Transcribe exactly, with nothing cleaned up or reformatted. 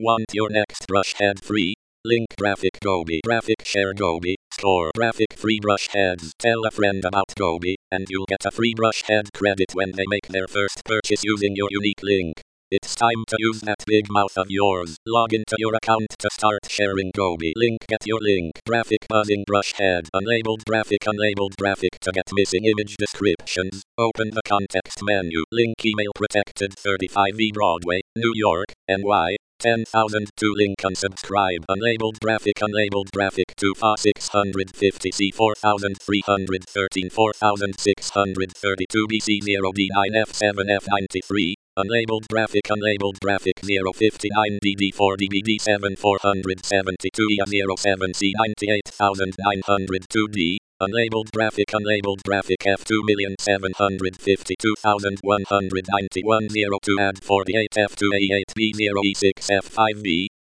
Want your next brush head free? Link Graphic Gobi. Graphic Share Gobi. Store graphic free brush heads. Tell a friend about Gobi, and you'll get a free brush head credit when they make their first purchase using your unique link. It's time to use that big mouth of yours. Log into your account to start sharing Gobi. Link Get your link. Graphic buzzing brush head. Unlabeled graphic. Unlabeled graphic to get missing image descriptions. Open the context menu. Link email protected thirty-five E Broadway, New York, N Y. ten thousand two link unsubscribe. Unlabeled graphic. Unlabeled graphic two F A six fifty C four thousand three hundred thirteen four thousand six hundred thirty-two B C zero D nine F seven F ninety-three. Unlabeled graphic. Unlabeled graphic zero fifty-nine D D four D B D seven four seventy-two E A zero seven C ninety-eight thousand nine hundred two D. Unlabeled graphic. Unlabeled graphic F two million seven hundred fifty-two thousand one hundred ninety-one zero two add forty-eight F two A eight B zero E six F five V.